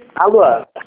Alô?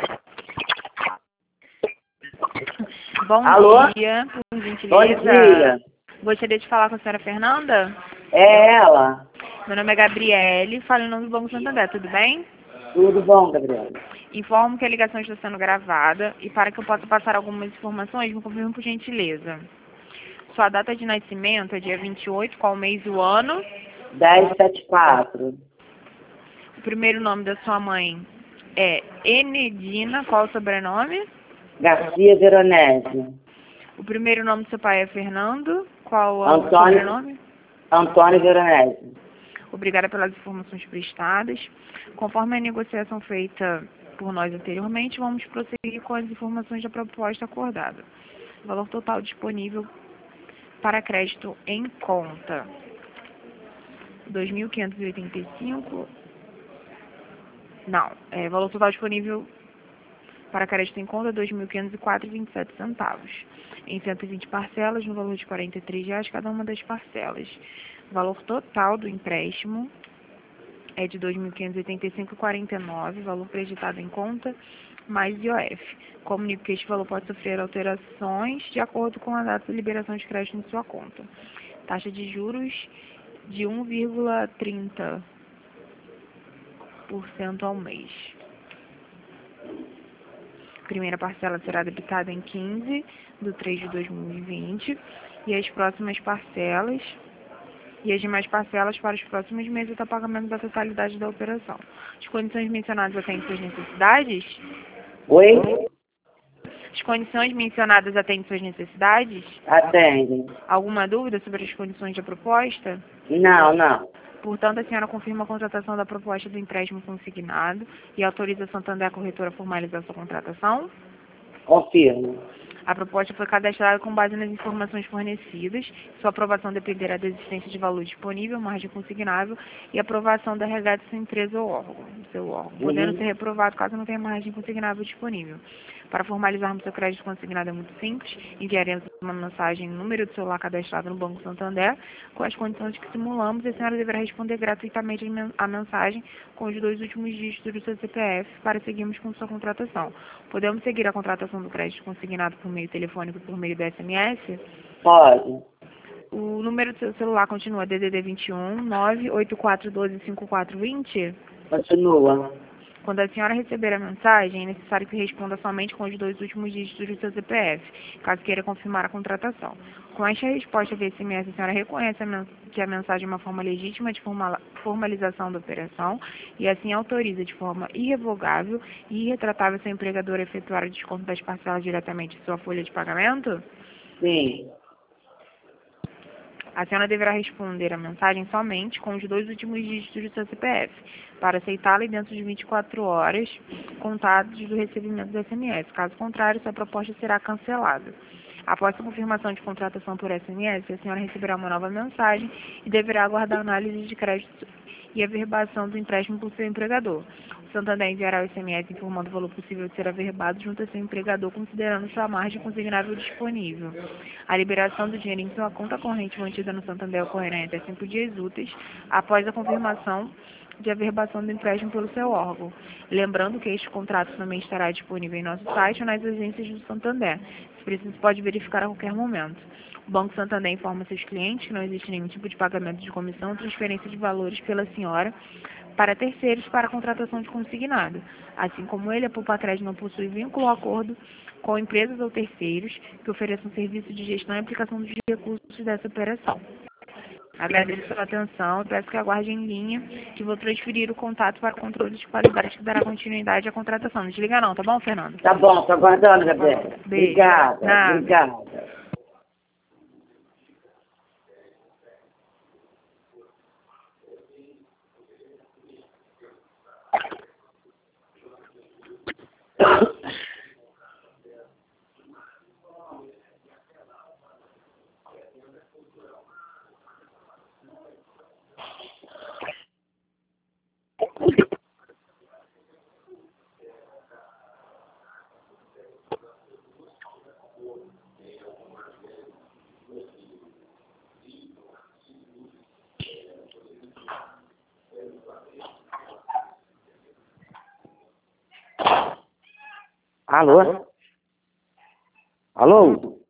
Bom Alô? dia, por Bom gentileza. dia. Gostaria de falar com a senhora Fernanda? É ela. Meu nome é Gabriele, falo em nome do Banco Santander, tudo bem? Tudo bom, Gabriela? Informo que a ligação está sendo gravada e para que eu possa passar algumas informações, me confirme por gentileza. Sua data de nascimento é dia 28, qual mês e o ano? 1074. O primeiro nome da sua mãe é Enedina, qual o sobrenome? Garcia Veronese. O primeiro nome do seu pai é Fernando, qual é o Antônio, sobrenome? Antônio Veronese. Obrigada pelas informações prestadas. Conforme a negociação feita por nós anteriormente, vamos prosseguir com as informações da proposta acordada. Valor total disponível para crédito em conta: 2.585. Não, valor total disponível para crédito em conta: 2.504,27 centavos. Em 120 parcelas, no valor de R$ 43,00 cada uma das parcelas. Valor total do empréstimo é de R$ 2.585,49, valor creditado em conta, mais IOF. Comunico que este valor pode sofrer alterações de acordo com a data de liberação de crédito em sua conta. Taxa de juros de 1,30% ao mês. Primeira parcela será debitada em 15/3/2020 e as próximas parcelas e as demais parcelas para os próximos meses até o pagamento da totalidade da operação. As condições mencionadas atendem suas necessidades? Oi? As condições mencionadas atendem suas necessidades? Atende. Alguma dúvida sobre as condições da proposta? Não. Portanto, a senhora confirma a contratação da proposta do empréstimo consignado e autoriza a Santander a corretora a formalizar sua contratação? Confirmo. A proposta foi cadastrada com base nas informações fornecidas. Sua aprovação dependerá da existência de valor disponível, margem consignável e aprovação da RH de sua empresa ou órgão, do seu órgão, podendo ser reprovado caso não tenha margem consignável disponível. Para formalizarmos seu crédito consignado é muito simples. Enviaremos uma mensagem no número do celular cadastrado no Banco Santander com as condições que simulamos e a senhora deverá responder gratuitamente a mensagem com os 2 últimos dígitos do seu CPF para seguirmos com sua contratação. Podemos seguir a contratação do crédito consignado por meio telefônico e por meio do SMS? Pode. O número do seu celular continua DDD 21 98412 5420? Continua. Quando a senhora receber a mensagem, é necessário que responda somente com os 2 últimos dígitos do seu CPF, caso queira confirmar a contratação. Com esta resposta via SMS, a senhora reconhece que a mensagem é uma forma legítima de formalização da operação e assim autoriza de forma irrevogável e irretratável seu empregador a efetuar o desconto das parcelas diretamente em sua folha de pagamento? Sim. A senhora deverá responder a mensagem somente com os 2 últimos dígitos do seu CPF, para aceitá-la dentro de 24 horas, contados do recebimento do SMS. Caso contrário, sua proposta será cancelada. Após a confirmação de contratação por SMS, a senhora receberá uma nova mensagem e deverá aguardar a análise de crédito e a averbação do empréstimo por seu empregador. O Santander enviará o SMS informando o valor possível de ser averbado junto a seu empregador, considerando sua margem consignável disponível. A liberação do dinheiro em sua conta corrente mantida no Santander ocorrerá em até 5 dias úteis após a confirmação de averbação do empréstimo pelo seu órgão. Lembrando que este contrato também estará disponível em nosso site ou nas agências do Santander. Se preciso, pode verificar a qualquer momento. O Banco Santander informa seus clientes que não existe nenhum tipo de pagamento de comissão ou transferência de valores pela senhora para terceiros para a contratação de consignado. Assim como ele, a Poupa-Crédito não possui vínculo ou acordo com empresas ou terceiros que ofereçam serviço de gestão e aplicação dos recursos dessa operação. Agradeço pela atenção e peço que aguarde em linha que vou transferir o contato para controle de qualidade que dará continuidade à contratação. Não desliga não, tá bom, Fernando? Tá bom, tô aguardando, Gabriela. Beijo. Obrigada. Nada. Obrigada. Alô? Alô?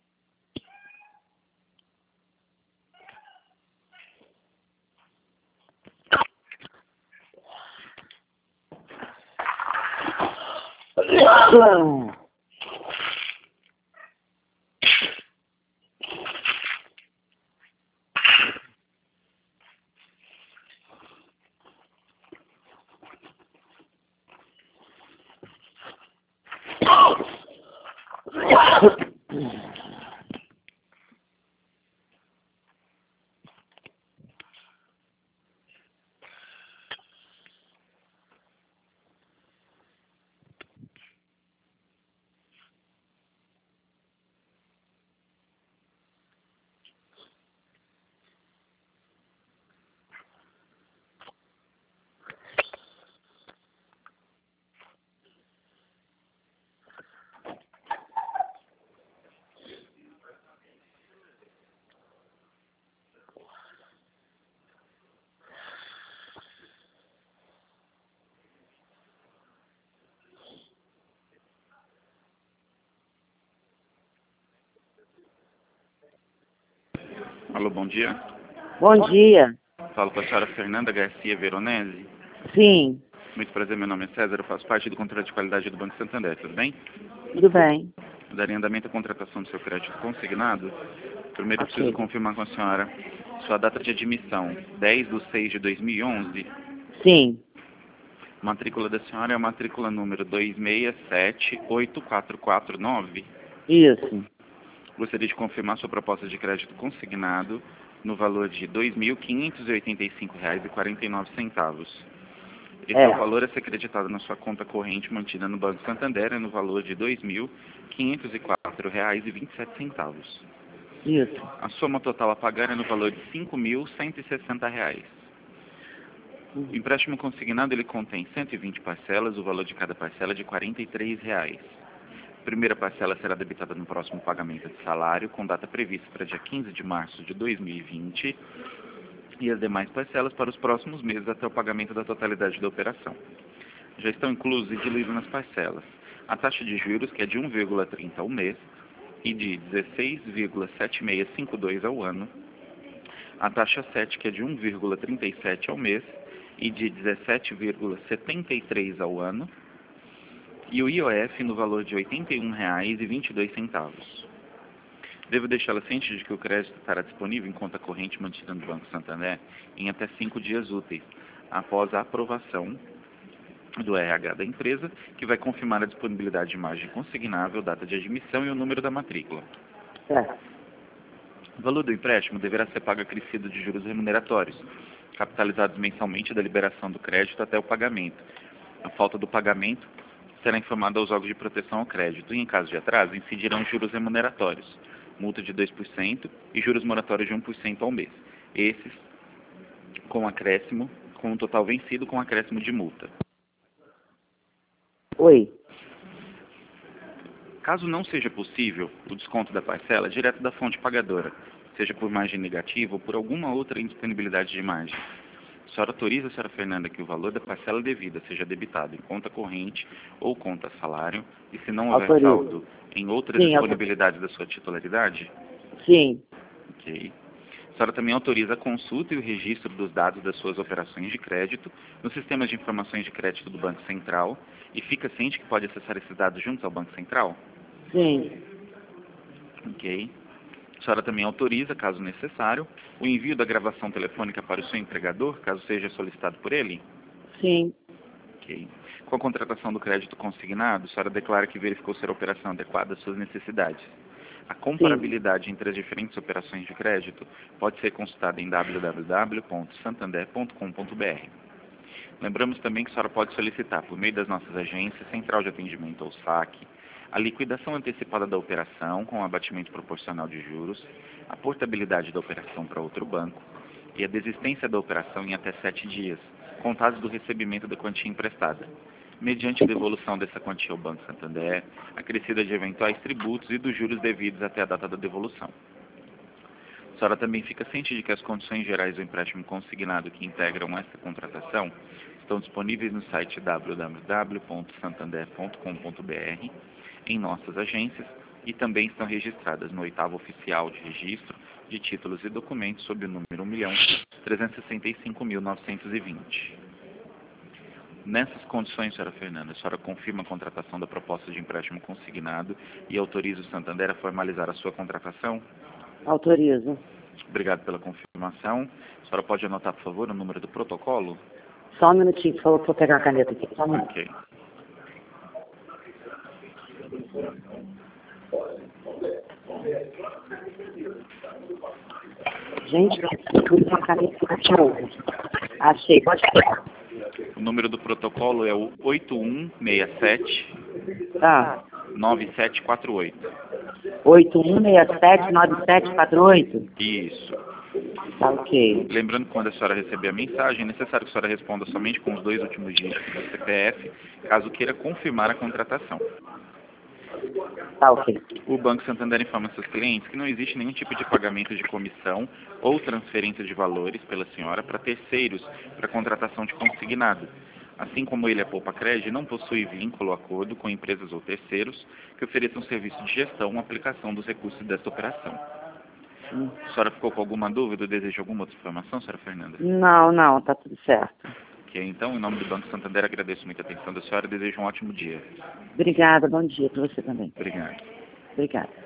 Alô, bom dia. Bom dia. Falo com a senhora Fernanda Garcia Veronese. Sim, Muito prazer, meu nome é César, eu faço parte do controle de qualidade do Banco Santander, tudo bem? tudo bem. Daria andamento à contratação do seu crédito consignado. Primeiro eu Ok. preciso confirmar com a senhora sua data de admissão, 10/6/2011. Sim, Matrícula da senhora é a matrícula número 2678449. isso. Gostaria de confirmar sua proposta de crédito consignado no valor de R$ 2.585,49. Esse é o valor a ser creditado na sua conta corrente mantida no Banco Santander no valor de R$ 2.504,27. Isso. A soma total a pagar é no valor de R$ 5.160. O empréstimo consignado ele contém 120 parcelas, o valor de cada parcela é de R$ 43. A primeira parcela será debitada no próximo pagamento de salário, com data prevista para dia 15 de março de 2020, e as demais parcelas para os próximos meses até o pagamento da totalidade da operação. Já estão inclusos e diluídos nas parcelas a taxa de juros, que é de 1,30 ao mês, e de 16,7652 ao ano, a taxa 7, que é de 1,37 ao mês, e de 17,73 ao ano, e o IOF no valor de R$ 81,22. Devo deixá-la ciente de que o crédito estará disponível em conta corrente mantida no Banco Santander em até 5 dias úteis, após a aprovação do RH da empresa, que vai confirmar a disponibilidade de margem consignável, data de admissão e o número da matrícula. Certo. O valor do empréstimo deverá ser pago acrescido de juros remuneratórios, capitalizados mensalmente da liberação do crédito até o pagamento. A falta do pagamento será informada aos órgãos de proteção ao crédito e, em caso de atraso, incidirão juros remuneratórios, multa de 2% e juros moratórios de 1% ao mês. Esses com acréscimo, com o total vencido com acréscimo de multa. Oi. Caso não seja possível o desconto da parcela direto da fonte pagadora, seja por margem negativa ou por alguma outra indisponibilidade de margem, a senhora autoriza, senhora Fernanda, que o valor da parcela devida seja debitado em conta corrente ou conta salário, e se não houver Autorizo. saldo em outras Sim, disponibilidades da sua titularidade? Sim, Ok. A senhora também autoriza a consulta e o registro dos dados das suas operações de crédito no sistema de informações de crédito do Banco Central e fica ciente que pode acessar esses dados juntos ao Banco Central? sim, Ok. A senhora também autoriza, caso necessário, o envio da gravação telefônica para o seu empregador, caso seja solicitado por ele? sim, Ok. Com a contratação do crédito consignado, a senhora declara que verificou ser a operação adequada às suas necessidades. A comparabilidade entre as diferentes operações de crédito pode ser consultada em www.santander.com.br. Lembramos também que a senhora pode solicitar, por meio das nossas agências, Central de Atendimento ou SAC, a liquidação antecipada da operação com abatimento proporcional de juros, a portabilidade da operação para outro banco e a desistência da operação em até 7 dias, contados do recebimento da quantia emprestada, mediante devolução dessa quantia ao Banco Santander, acrescida de eventuais tributos e dos juros devidos até a data da devolução. A senhora também fica ciente de que as condições gerais do empréstimo consignado que integram esta contratação estão disponíveis no site www.santander.com.br, em nossas agências, e também estão registradas no 8º Oficial de Registro de Títulos e Documentos sob o número 1.365.920. Nessas condições, senhora Fernanda, a senhora confirma a contratação da proposta de empréstimo consignado e autoriza o Santander a formalizar a sua contratação? Autorizo. Obrigado pela confirmação. A senhora pode anotar, por favor, o número do protocolo? Só um minutinho, por favor, que eu vou pegar a caneta aqui. Só um minuto. Ok. Gente, tudo com a caneta que cachorro. Achei, pode pegar. O número do protocolo é o 8167-9748. Tá. 8167-9748? Isso. Tá, ok. Lembrando que quando a senhora receber a mensagem, é necessário que a senhora responda somente com os 2 últimos dígitos do CPF, caso queira confirmar a contratação. Tá, ok. O Banco Santander informa seus clientes que não existe nenhum tipo de pagamento de comissão ou transferência de valores pela senhora para terceiros para contratação de consignado. Assim como ele é poupa-crédito, não possui vínculo ou acordo com empresas ou terceiros que ofereçam serviço de gestão ou aplicação dos recursos desta operação. A senhora ficou com alguma dúvida ou deseja alguma outra informação, senhora Fernanda? Não, tá tudo certo. Ok, então, em nome do Banco Santander, agradeço muito a atenção da senhora e desejo um ótimo dia. Obrigada, bom dia para você também. Obrigado. Obrigada.